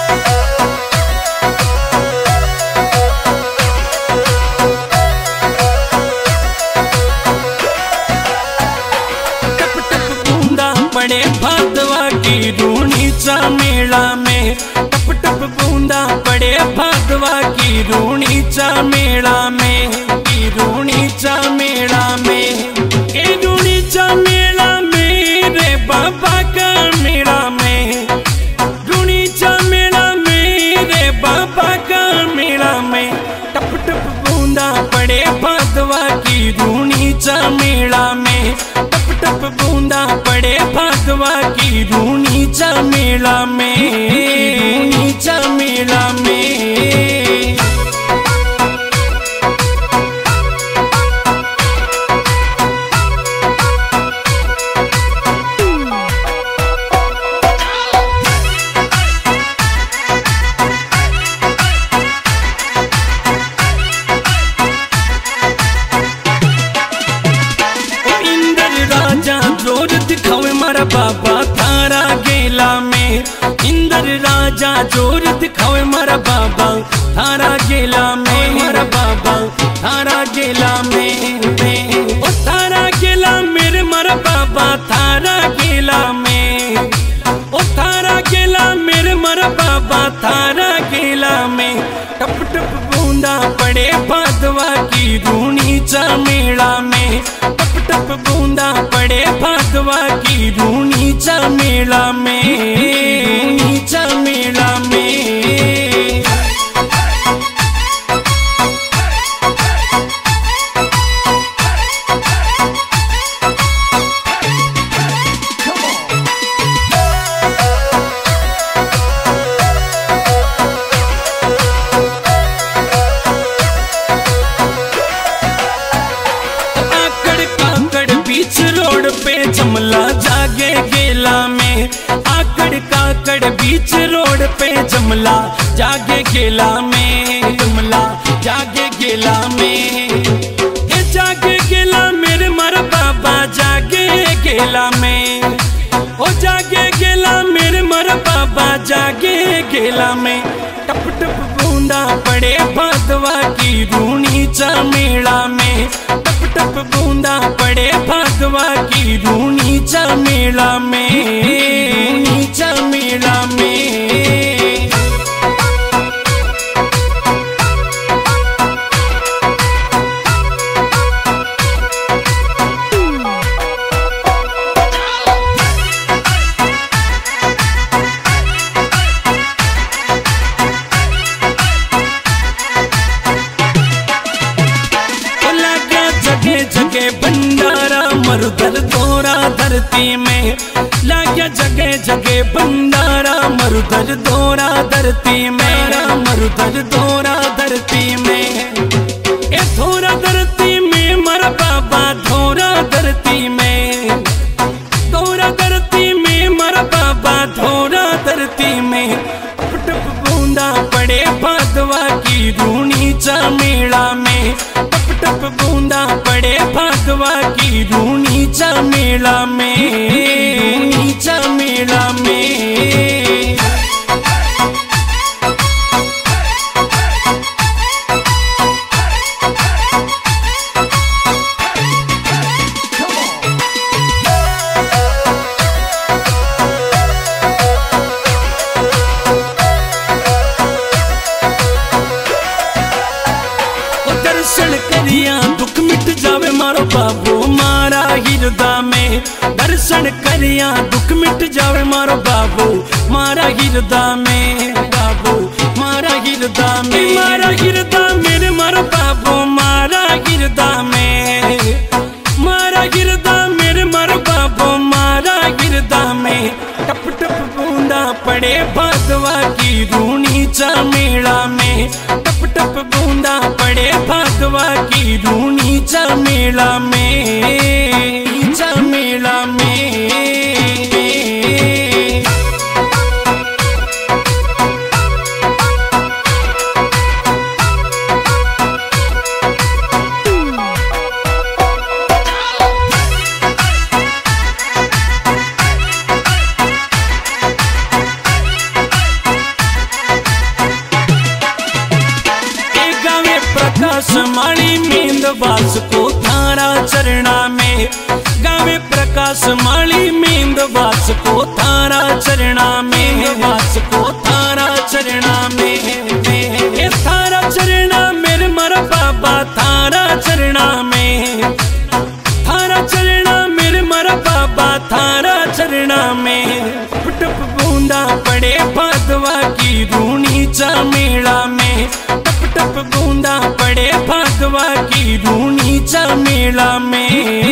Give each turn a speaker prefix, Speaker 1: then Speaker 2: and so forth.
Speaker 1: पड़े भादवा की रूणीचा मेला में, टप टप बूंदा पड़े भादवा की रूणीचा मेला में, की रूणीचा मेला में, के रूणीचा मेला में रे बाबा का मेला में, रूणीचा मेला में रे बाबा का मेला में, टप टप बूंदा पड़े भादवा की रूणीचा मेला में, टप टप बूंदा पड़े भादवा की रूणीचा मेला में, रूणीचा मेला में। जोर दिखावे मारा बाबा थारा गेला में, इंद्र राजा जोर दिखावे मारा बाबा थारा गेला में, मारा बाबा थारा गेला में, ओ थारा गेला मेरे मारा बाबा थारा गेला में, ओ थारा गेला मेरे मारा बाबा थारा गेला में, टप टप बूंदा पड़े भादवा की रूणीचा मेला में, टप टप बूंदा पड़े भादवा की रूणीचा मेला में, रूणीचा मेला में। बीच रोड पे जमला जागे गेला में, आकड़ काकड़ बीच रोड पे जमला जागे गेला में, जमला जागे गेला में, ये जागे गेला मेरे मर बाबा जागे गेला में, ओ जागे गेला मेरे मर बाबा जागे गेला में, टप टप बूंदा पड़े भादवा की रूणीचा मेला में, टप टप बूंदा पड़े भादवा की रूणीचा मेला में, रूणीचा मेला में। जगह भंडारा मरुदर दोरा धरती में, लाग्या जगह जगह भंडारा मरुदर दोरा धरती में, मरुदर दोरा धरती में, ए धोरा धरती में मर बाबा धोरा धरती में, धोरा धरती में मर बाबा धोरा धरती में, टप टप बूंदा पड़े भादवा की रूणीचा मेला में, टप टप बूंदा पड़े भादवा की रूणीचा मेला में, रूणीचा मेला में। दर्शन करिया दुख मिट जावे मारो बाबू मारा हिरदा में, दर्शन करिया दुख मिट जावे मारो बाबू मारा हिरदा में, बाबू मारा हिरदा में, मारा हिरदा मेरे मारो बाबू मारा हिरदा में, मारा हिरदा मेरे मारो बाबू मारा हिरदा में, टप टप बूंदा पड़े भादवा की रूणीचा मेला में, टप टप बूंदा पड़े भादवा की रूणीचा मेला में, रूणीचा मेला में। प्रकाश माली मेंदवास को थारा चरणा में, गावे प्रकाश माली मेंदवास को थारा चरणा में, वास को थारा चरणा में, ए थारा चरणा मेरे मरा बाबा थारा चरणा में, थारा चरणा मेरे मरा बाबा थारा चरणा में। टप टप बूंदा पड़े भादवा की रूनी चा मेला में, टप टप बूंदा पड़े भादवा की रूनी चा मेला में।